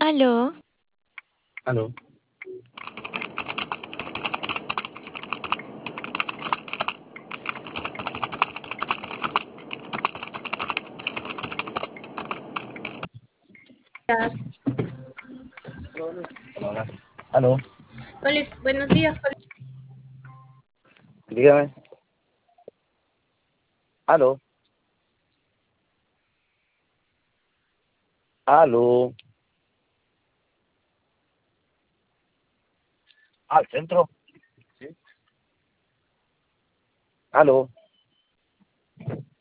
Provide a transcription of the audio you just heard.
Aló, Aló. Hola, hola. Aló. Hola, buenos días. Dígame. Aló. Aló. Al centro. Sí. Aló.